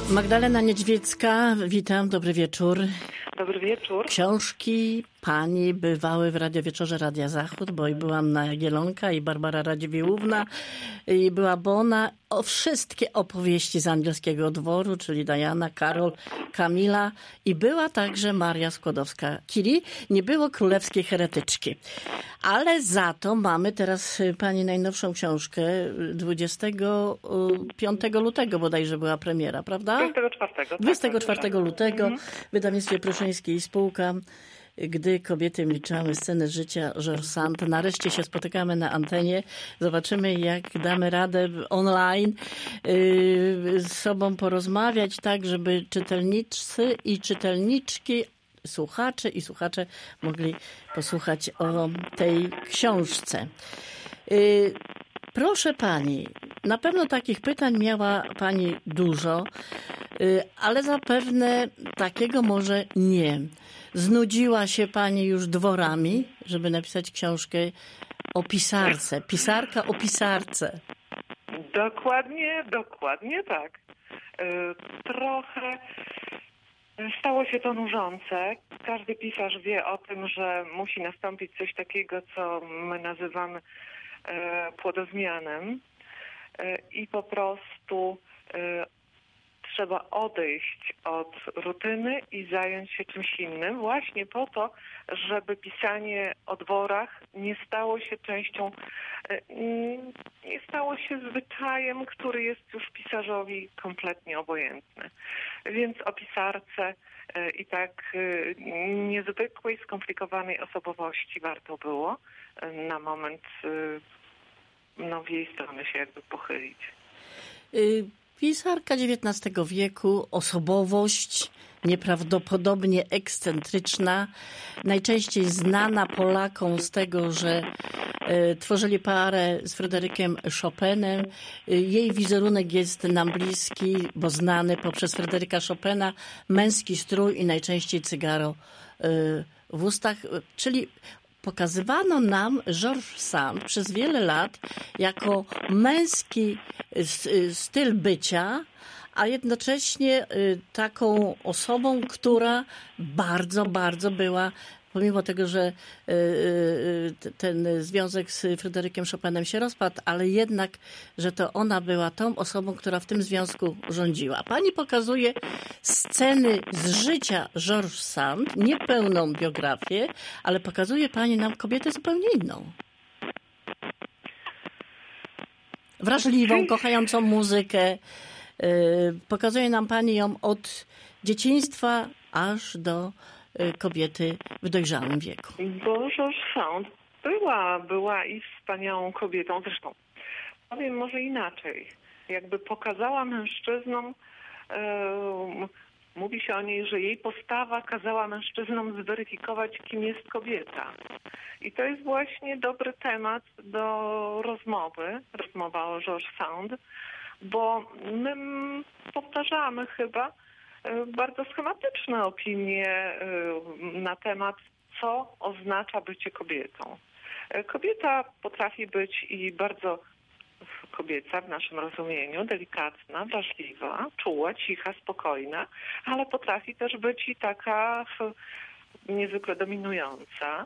Magdalena Niedźwiecka, witam, dobry wieczór. Dobry wieczór. Książki pani bywały w radiowieczorze Radia Zachód, bo i byłam na Jagiellonka i Barbara Radziwiłłówna i była Bona. O wszystkie opowieści z angielskiego dworu, czyli Diana, Karol, Kamila i była także Maria Skłodowska-Curie. Nie było królewskiej heretyczki. Ale za to mamy teraz pani najnowszą książkę 25 lutego bodajże była premiera, prawda? 24 lutego w wydawnictwie Pruszyńskiej i Spółka. Gdy kobiety milczały, sceny życia George Sand. Nareszcie się spotykamy na antenie. Zobaczymy, jak damy radę online z sobą porozmawiać, tak żeby czytelnicy i czytelniczki, słuchacze i słuchacze mogli posłuchać o tej książce. Proszę pani, na pewno takich pytań miała pani dużo, ale zapewne takiego może nie. Znudziła się pani już dworami, żeby napisać książkę o pisarce. Pisarka o pisarce. Dokładnie tak. Trochę stało się to nużące. Każdy pisarz wie o tym, że musi nastąpić coś takiego, co my nazywamy płodozmianem i po prostu trzeba odejść od rutyny i zająć się czymś innym właśnie po to, żeby pisanie o dworach nie stało się częścią, nie stało się zwyczajem, który jest już pisarzowi kompletnie obojętny. Więc o pisarce i tak niezwykłej, skomplikowanej osobowości warto było na moment w jej stronę się jakby pochylić. Pisarka XIX wieku, osobowość nieprawdopodobnie ekscentryczna, najczęściej znana Polakom z tego, że tworzyli parę z Fryderykiem Chopinem. Jej wizerunek jest nam bliski, bo znany poprzez Fryderyka Chopina, męski strój i najczęściej cygaro w ustach, czyli pokazywano nam George Sand przez wiele lat jako męski styl bycia, a jednocześnie taką osobą, która bardzo, bardzo była, pomimo tego, że ten związek z Fryderykiem Chopinem się rozpadł, ale jednak, że to ona była tą osobą, która w tym związku rządziła. Pani pokazuje sceny z życia George Sand, niepełną biografię, ale pokazuje pani nam kobietę zupełnie inną. Wrażliwą, kochającą muzykę. Pokazuje nam pani ją od dzieciństwa aż do kobiety w dojrzałym wieku. Bo George Sand była i wspaniałą kobietą. Zresztą powiem może inaczej. Jakby pokazała mężczyznom, mówi się o niej, że jej postawa kazała mężczyznom zweryfikować, kim jest kobieta. I to jest właśnie dobry temat do rozmowy, rozmowa o George Sand, bo my powtarzamy chyba bardzo schematyczne opinie na temat, co oznacza bycie kobietą. Kobieta potrafi być i bardzo kobieca w naszym rozumieniu, delikatna, wrażliwa, czuła, cicha, spokojna, ale potrafi też być i taka niezwykle dominująca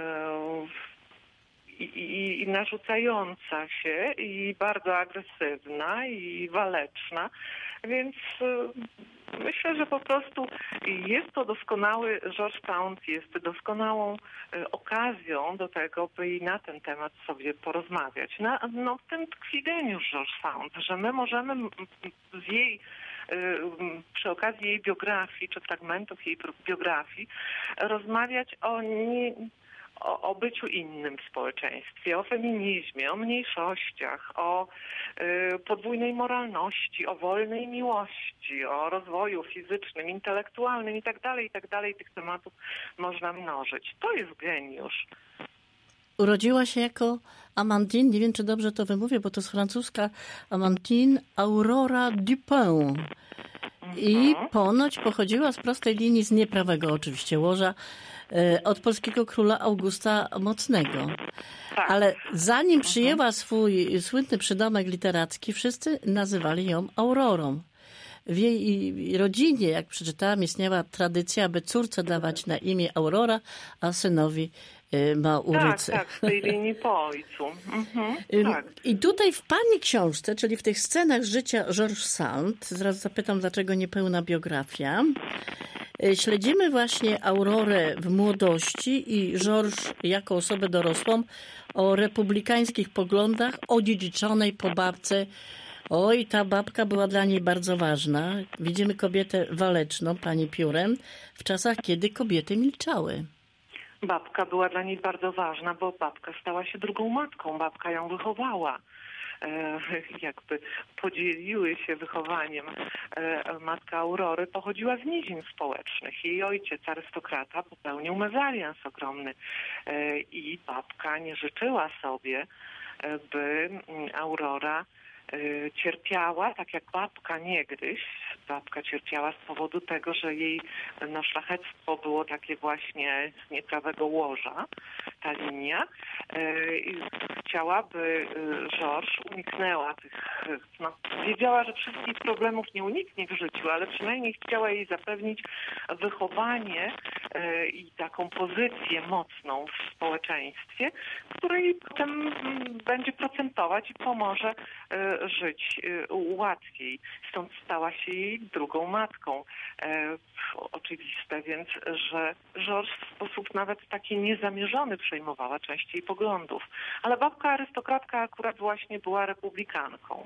i narzucająca się i bardzo agresywna i waleczna, więc myślę, że po prostu jest to doskonały, George Sand jest doskonałą okazją do tego, by i na ten temat sobie porozmawiać. W tym tkwi geniusz George Sand, że my możemy z jej przy okazji jej biografii, czy fragmentów jej biografii rozmawiać o byciu innym w społeczeństwie, o feminizmie, o mniejszościach, o podwójnej moralności, o wolnej miłości, o rozwoju fizycznym, intelektualnym itd. Tych tematów można mnożyć. To jest geniusz. Urodziła się jako Amandine, nie wiem, czy dobrze to wymówię, bo to jest francuska Amandine Aurora Dupin. I ponoć pochodziła z prostej linii z nieprawego oczywiście łoża od polskiego króla Augusta Mocnego. Tak. Ale zanim przyjęła swój słynny przydomek literacki, wszyscy nazywali ją Aurorą. w jej rodzinie, jak przeczytałam, istniała tradycja, aby córce dawać na imię Aurora, a synowi Maurycy. Tak, z tej linii po ojcu. Tak. I tutaj w pani książce, czyli w tych scenach życia Georges Sand, zaraz zapytam, dlaczego niepełna biografia, śledzimy właśnie Aurorę w młodości i Georges jako osobę dorosłą o republikańskich poglądach, odziedziczonej po babce. Oj, ta babka była dla niej bardzo ważna. Widzimy kobietę waleczną, pani Piórem, w czasach, kiedy kobiety milczały. Babka była dla niej bardzo ważna, bo babka stała się drugą matką. Babka ją wychowała. Jakby podzieliły się wychowaniem. Matka Aurory pochodziła z nizin społecznych. Jej ojciec, arystokrata, popełnił mezalians ogromny. I babka nie życzyła sobie, by Aurora cierpiała, tak jak babka niegdyś. Babka cierpiała z powodu tego, że jej szlachectwo było takie właśnie z nieprawego łoża, ta linia. Chciała, by Georges uniknęła tych, wiedziała, że wszystkich problemów nie uniknie w życiu, ale przynajmniej chciała jej zapewnić wychowanie i taką pozycję mocną w społeczeństwie, której potem będzie procentować i pomoże żyć łatwiej. Stąd stała się jej drugą matką. Oczywiste więc, że Georges w sposób nawet taki niezamierzony przejmowała część jej poglądów. Ale babka arystokratka akurat właśnie była republikanką.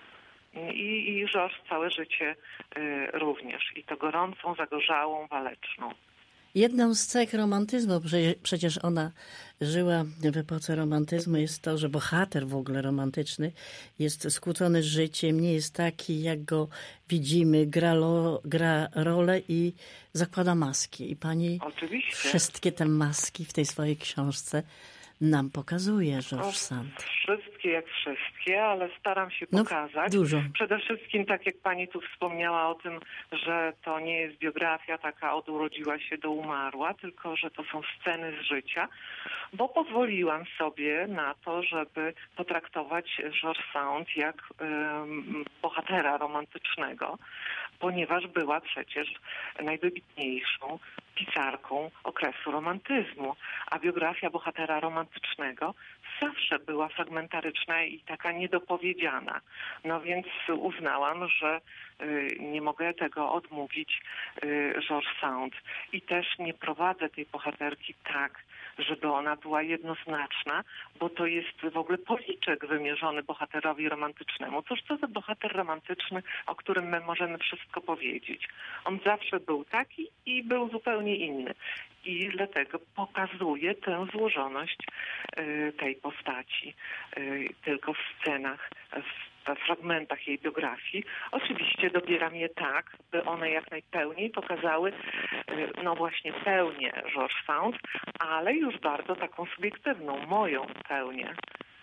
I Georges całe życie również. I to gorącą, zagorzałą, waleczną. Jedną z cech romantyzmu, przecież ona żyła w epoce romantyzmu, jest to, że bohater w ogóle romantyczny jest skłócony z życiem, nie jest taki, jak go widzimy, gra rolę i zakłada maski. I pani Oczywiście wszystkie te maski w tej swojej książce nam pokazuje, Georges Sand. Wszystkie jak wszystkie, ale staram się pokazać. Dużo. Przede wszystkim, tak jak pani tu wspomniała o tym, że to nie jest biografia taka od urodziła się do umarła, tylko że to są sceny z życia, bo pozwoliłam sobie na to, żeby potraktować Georges Sand jak bohatera romantycznego, ponieważ była przecież najwybitniejszą pisarką okresu romantyzmu, a biografia bohatera romantycznego zawsze była fragmentaryczna i taka niedopowiedziana. No więc uznałam, że nie mogę tego odmówić Georges Sand. I też nie prowadzę tej bohaterki tak, żeby ona była jednoznaczna, bo to jest w ogóle policzek wymierzony bohaterowi romantycznemu. Cóż to za bohater romantyczny, o którym my możemy wszystko powiedzieć? On zawsze był taki i był zupełnie inny. I dlatego pokazuje tę złożoność tej postaci tylko w scenach, w fragmentach jej biografii. Oczywiście dobieram je tak, by one jak najpełniej pokazały, no właśnie pełnię Georges Sand, ale już bardzo taką subiektywną, moją pełnię.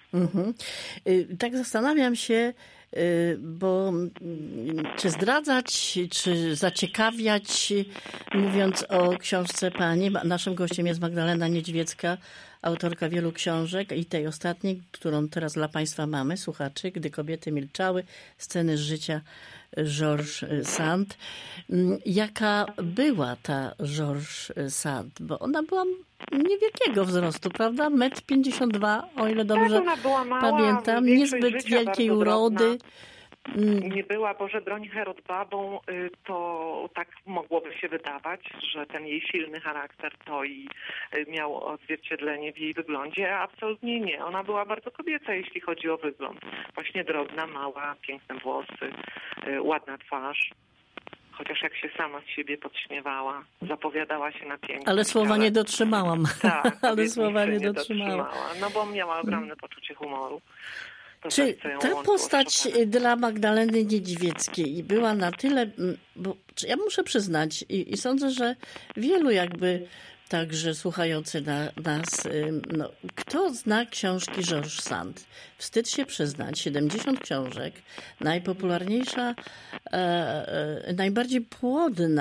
Tak zastanawiam się, bo czy zdradzać, czy zaciekawiać, mówiąc o książce pani. Naszym gościem jest Magdalena Niedźwiecka, autorka wielu książek i tej ostatniej, którą teraz dla państwa mamy, słuchaczy, Gdy kobiety milczały, sceny z życia Georges Sand. Jaka była ta Georges Sand? Bo ona była niewielkiego wzrostu, prawda? 1,52 m, o ile dobrze pamiętam. Niezbyt wielkiej urody. Nie była, Boże broń, Herod babą, to tak mogłoby się wydawać, że ten jej silny charakter to i miał odzwierciedlenie w jej wyglądzie, a absolutnie nie. Ona była bardzo kobieca, jeśli chodzi o wygląd. Właśnie drobna, mała, piękne włosy, ładna twarz. Chociaż jak się sama z siebie podśmiewała, zapowiadała się na piękność. Ale słowa nie dotrzymałam. Tak, ale słowa nie dotrzymała. No bo miała ogromne poczucie humoru. Czy ta postać dla Magdaleny Niedźwieckiej była na tyle, bo ja muszę przyznać i sądzę, że wielu jakby także słuchający nas, no, kto zna książki Georges Sand? Wstyd się przyznać, 70 książek, najpopularniejsza, najbardziej płodna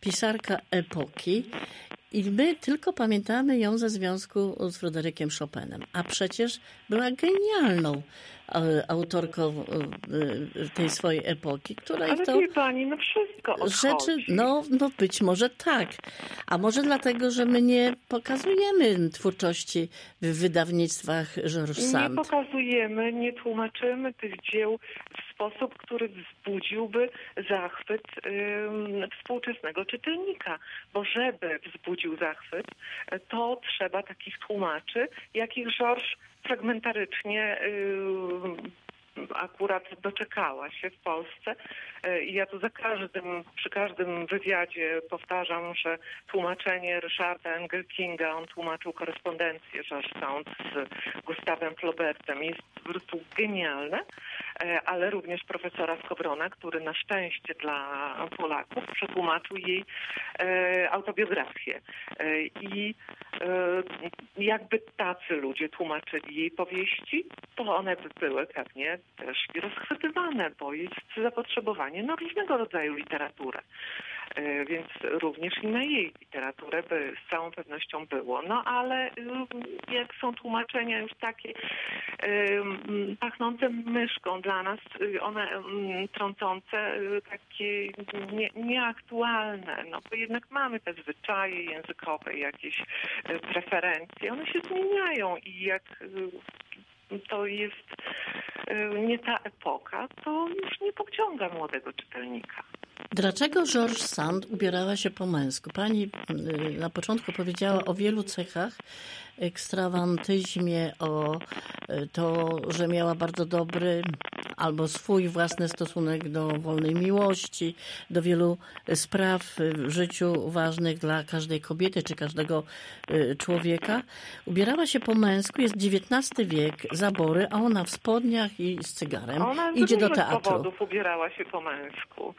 pisarka epoki i my tylko pamiętamy ją ze związku z Fryderykiem Chopinem. A przecież była genialną autorką tej swojej epoki, której Ale to wie pani, no wszystko odchodzi. rzeczy, no być może tak. A może dlatego, że my nie pokazujemy twórczości w wydawnictwach George Sand. Nie pokazujemy, nie tłumaczymy tych dzieł w sposób, który wzbudziłby zachwyt współczesnego czytelnika. Bo żeby wzbudził zachwyt, to trzeba takich tłumaczy, jakich George fragmentarycznie akurat doczekała się w Polsce. I ja tu przy każdym wywiadzie powtarzam, że tłumaczenie Ryszarda Engelkinga, on tłumaczył korespondencję George Sand z Gustawem Flaubertem, jest po prostu genialne, ale również profesora Skowrona, który na szczęście dla Polaków przetłumaczył jej autobiografię. I jakby tacy ludzie tłumaczyli jej powieści, to one by były pewnie też rozchwytywane, bo jest zapotrzebowanie na różnego rodzaju literaturę. Więc również i na jej literaturę by z całą pewnością było. No ale jak są tłumaczenia już takie pachnące myszką dla nas, one trącące, takie nieaktualne, no bo jednak mamy te zwyczaje językowe, jakieś preferencje, one się zmieniają i jak to jest nie ta epoka, to już nie pociąga młodego czytelnika. Dlaczego George Sand ubierała się po męsku? Pani na początku powiedziała o wielu cechach, ekstrawantyzmie, o to, że miała bardzo dobry albo swój własny stosunek do wolnej miłości, do wielu spraw w życiu ważnych dla każdej kobiety czy każdego człowieka. Ubierała się po męsku, jest XIX wiek, zabory, a ona w spodniach i z cygarem idzie do teatru. Z powodów ubierała się po męsku.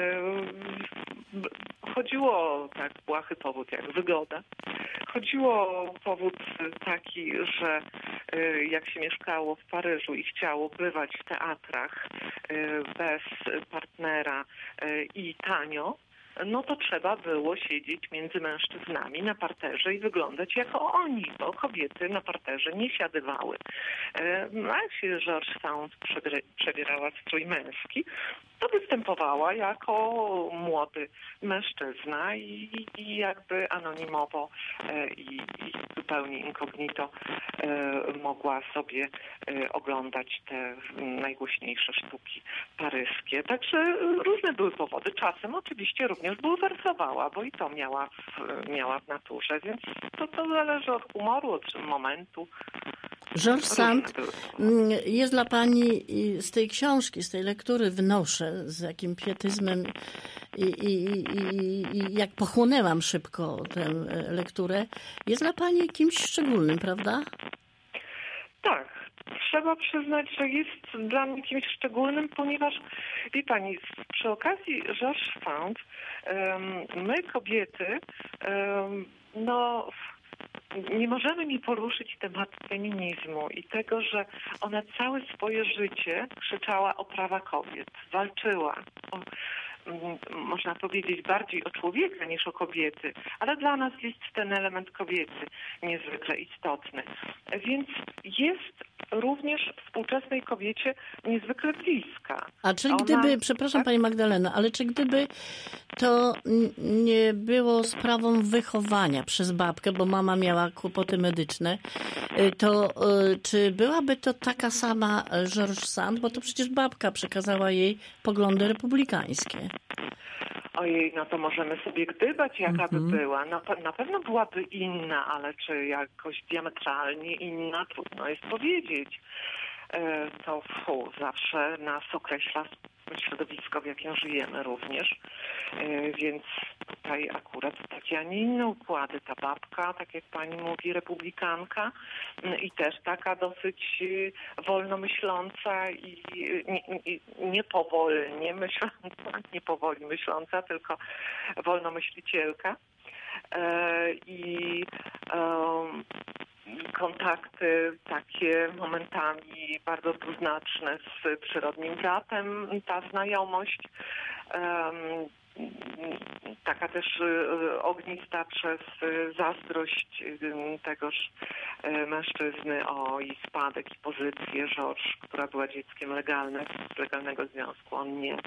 Chodziło, tak, błahy powód jak wygoda. Chodziło o powód taki, że jak się mieszkało w Paryżu i chciało bywać w teatrach bez partnera i tanio, no to trzeba było siedzieć między mężczyznami na parterze i wyglądać jako oni, bo kobiety na parterze nie siadywały. A jak się George Sand przebierała w strój męski, to występowała jako młody mężczyzna i jakby anonimowo i zupełnie incognito mogła sobie oglądać te najgłośniejsze sztuki paryskie. Także różne były powody. Czasem oczywiście również bulwersowała, bo i to miała w naturze, więc to zależy od humoru, od momentu. George Sand jest dla pani z tej książki, z tej lektury wnoszę, z jakim pietyzmem i jak pochłonęłam szybko tę lekturę, jest dla pani kimś szczególnym, prawda? Tak. Trzeba przyznać, że jest dla mnie kimś szczególnym, ponieważ, wie pani, przy okazji George Sand, my kobiety, no nie możemy nie poruszyć tematu feminizmu i tego, że ona całe swoje życie krzyczała o prawa kobiet, walczyła można powiedzieć, bardziej o człowieka niż o kobiety, ale dla nas jest ten element kobiety niezwykle istotny. Więc jest również współczesnej kobiecie niezwykle bliska. A czy gdyby, przepraszam Pani Magdalena, ale czy gdyby to nie było sprawą wychowania przez babkę, bo mama miała kłopoty medyczne, to czy byłaby to taka sama George Sand, bo to przecież babka przekazała jej poglądy republikańskie. Ojej, no to możemy sobie gdybać, jaka by była. Na pewno byłaby inna, ale czy jakoś diametralnie inna, trudno jest powiedzieć. To zawsze nas określa środowisko, w jakim żyjemy również. Więc tutaj akurat takie, a nie inne układy. Ta babka, tak jak pani mówi, republikanka i też taka dosyć wolnomyśląca i nie powolnie myśląca, nie powoli myśląca, tylko wolnomyślicielka. I kontakty takie momentami bardzo dwuznaczne z przyrodnim bratem, ta znajomość taka też ognista przez zazdrość tegoż mężczyzny o jej spadek i pozycję Georges, która była dzieckiem z legalnego związku, on nie.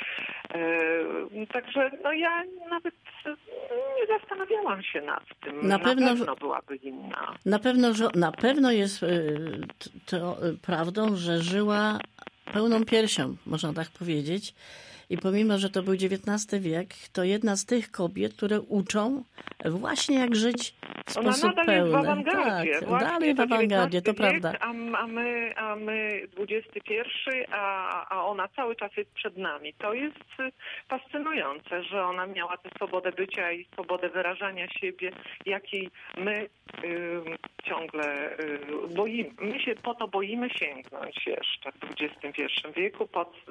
Także ja nawet nie zastanawiałam się nad tym. Na pewno byłaby inna. Na pewno jest to prawdą, że żyła pełną piersią, można tak powiedzieć. I pomimo, że to był XIX wiek, to jedna z tych kobiet, które uczą właśnie jak żyć w sposób pełny. Jest w awangardzie. Tak, dalej w awangardzie, to prawda. A my XXI, a ona cały czas jest przed nami. To jest fascynujące, że ona miała tę swobodę bycia i swobodę wyrażania siebie, jakiej my ciągle boimy. My się po to boimy sięgnąć jeszcze w XXI wieku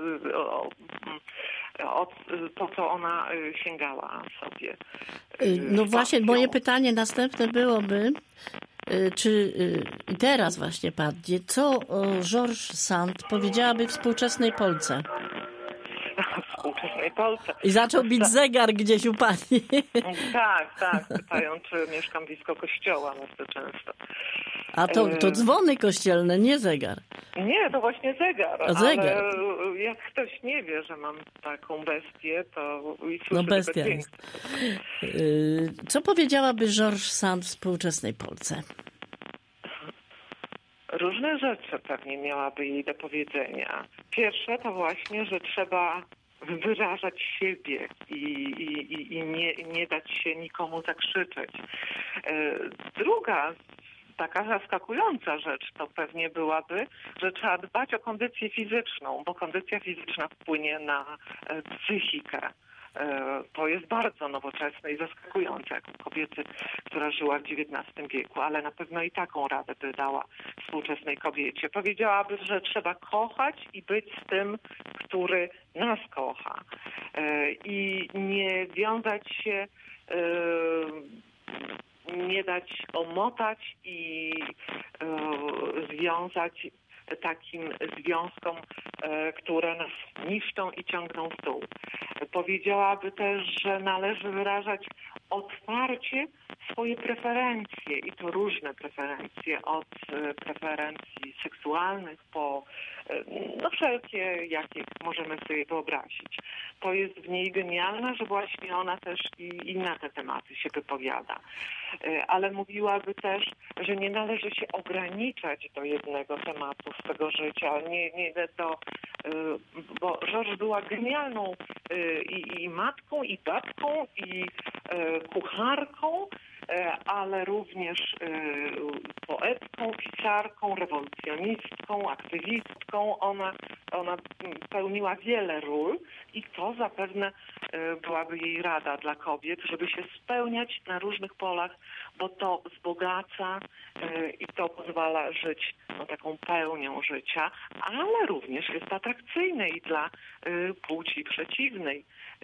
po co ona sięgała sobie. No właśnie, moje pytanie następne byłoby, czy i teraz właśnie padnie, co Georges Sand powiedziałaby współczesnej Polce? Współczesnej Polce. I zaczął bić zegar gdzieś u pani. Tak, pytają, czy mieszkam blisko kościoła bardzo często. A to dzwony kościelne, nie zegar. Nie, to właśnie zegar. Zegar. Ale jak ktoś nie wie, że mam taką bestię, to no bestia jest. Co powiedziałaby Georges Sand współczesnej Polce? Różne rzeczy pewnie miałaby jej do powiedzenia. Pierwsze to właśnie, że trzeba wyrażać siebie i nie dać się nikomu zakrzyczeć. Druga, taka zaskakująca rzecz to pewnie byłaby, że trzeba dbać o kondycję fizyczną, bo kondycja fizyczna wpłynie na psychikę. To jest bardzo nowoczesne i zaskakujące jako kobiety, która żyła w XIX wieku, ale na pewno i taką radę by dała współczesnej kobiecie. Powiedziałaby, że trzeba kochać i być z tym, który nas kocha. I nie wiązać się, nie dać omotać i związać takim związkom, które nas niszczą i ciągną w dół. Powiedziałaby też, że należy wyrażać otwarcie swoje preferencje i to różne preferencje, od preferencji seksualnych po wszelkie, jakie możemy sobie wyobrazić. To jest w niej genialne, że właśnie ona też i na te tematy się wypowiada. Ale mówiłaby też, że nie należy się ograniczać do jednego tematu swego życia, bo Georges była genialną i matką, i babką, i kucharką, ale również poetką, pisarką, rewolucjonistką, aktywistką. Ona pełniła wiele ról i to zapewne byłaby jej rada dla kobiet, żeby się spełniać na różnych polach, bo to wzbogaca i to pozwala żyć taką pełnią życia, ale również jest atrakcyjne i dla płci przeciwnej.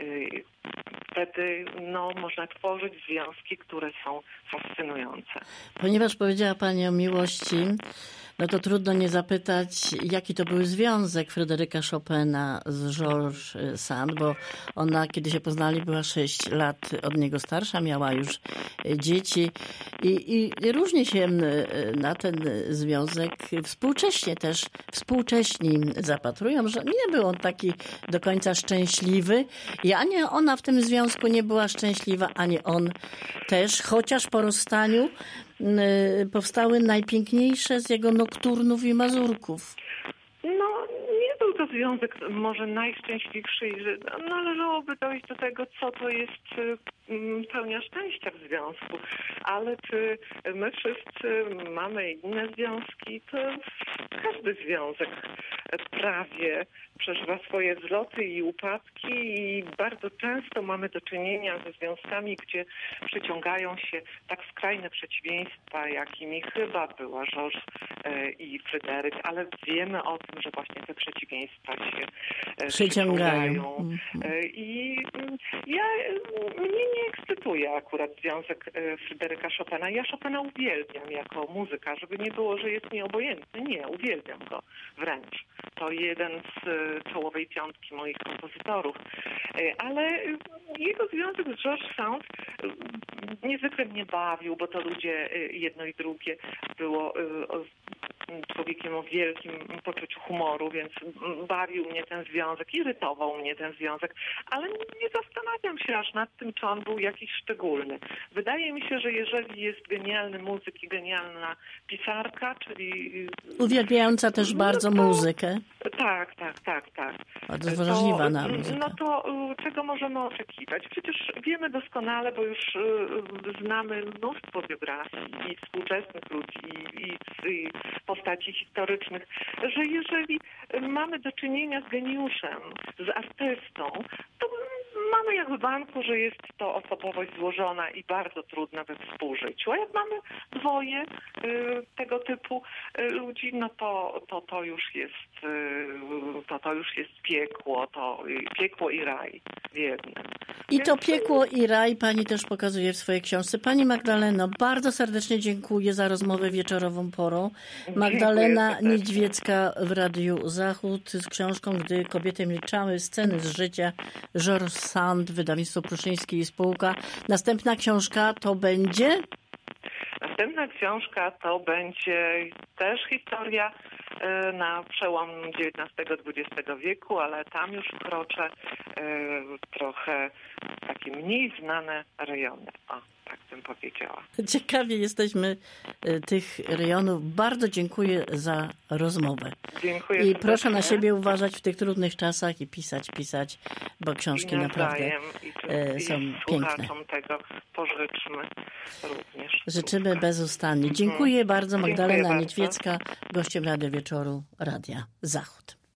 Wtedy można tworzyć związki, które są fascynujące. Ponieważ powiedziała Pani o miłości, to trudno nie zapytać, jaki to był związek Fryderyka Chopina z Georges Sand, bo ona, kiedy się poznali, była 6 lat od niego starsza, miała już dzieci i różnie się na ten związek współcześni zapatrują, że nie był on taki do końca szczęśliwy i ani ona w tym związku nie była szczęśliwa, ani on też, chociaż po rozstaniu powstały najpiękniejsze z jego nokturnów i mazurków. Nie był to związek może najszczęśliwszy i że należałoby dojść do tego, co to jest pełnia szczęścia w związku. Ale czy my wszyscy mamy inne związki, to każdy związek prawie przeżywa swoje wzloty i upadki i bardzo często mamy do czynienia ze związkami, gdzie przyciągają się tak skrajne przeciwieństwa, jakimi chyba była Georges i Fryderyk, ale wiemy o tym, że właśnie te przeciwieństwa się przyciągają. I mnie nie ekscytuje akurat związek Fryderyka Chopina. Ja Chopina uwielbiam jako muzyka, żeby nie było, że jest mi obojętny. Nie, uwielbiam go wręcz. To jeden z czołowej piątki moich kompozytorów. Ale jego związek z George Sand niezwykle mnie bawił, bo to ludzie jedno i drugie było człowiekiem o wielkim poczuciu humoru, więc bawił mnie ten związek, irytował mnie ten związek, ale nie zastanawiam się aż nad tym, czy on był jakiś szczególny. Wydaje mi się, że jeżeli jest genialny muzyk i genialna pisarka, czyli... Uwielbiająca też bardzo muzykę. Tak. Bardzo wrażliwa na muzykę. No to czego możemy oczekiwać? Przecież wiemy doskonale, bo już znamy mnóstwo biografii i współczesnych ludzi i postaci historycznych, że jeżeli mamy do czynienia z geniuszem, z artystą, to mamy jak w banku, że jest to osobowość złożona i bardzo trudna we współżyciu. A jak mamy dwoje tego typu ludzi, no to już jest piekło i raj w jednym. I to piekło i raj pani też pokazuje w swojej książce. Pani Magdaleno, bardzo serdecznie dziękuję za rozmowę wieczorową porą. Magdalena Niedźwiecka w Radiu Zachód z książką Gdy kobiety milczały, sceny z życia, George Sand, wydawnictwo Pruszyńskie i spółka. Następna książka to będzie? Następna książka to będzie też historia na przełom XIX-XX wieku, ale tam już wkroczę trochę takie mniej znane rejony. O, tak bym powiedziała. Ciekawie jesteśmy tych rejonów. Bardzo dziękuję za rozmowę. Dziękuję I serdecznie. proszę na siebie uważać w tych trudnych czasach i pisać, bo książki naprawdę są piękne. Słuchaczom tego pożyczmy również. Życzymy bezustannie. Dziękuję bardzo. Magdalena Dziękuję Niedźwiecka, gościem Rady Wieczoru Radia Zachód.